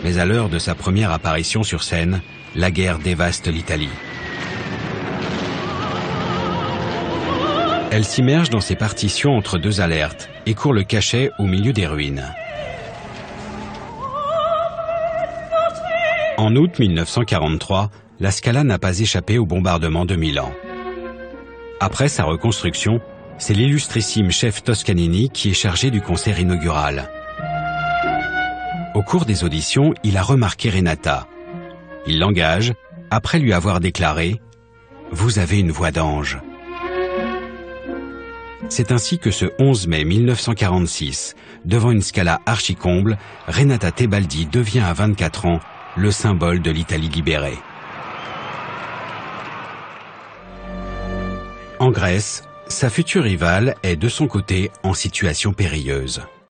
Mais à l'heure de sa première apparition sur scène, la guerre dévaste l'Italie. Elle s'immerge dans ses partitions entre deux alertes et court le cachet au milieu des ruines. En août 1943, la Scala n'a pas échappé au bombardement de Milan. Après sa reconstruction, c'est l'illustrissime chef Toscanini qui est chargé du concert inaugural. Au cours des auditions, il a remarqué Renata. Il l'engage, après lui avoir déclaré « Vous avez une voix d'ange ». C'est ainsi que ce 11 mai 1946, devant une Scala archi-comble, Renata Tebaldi devient à 24 ans le symbole de l'Italie libérée. En Grèce, sa future rivale est de son côté en situation périlleuse.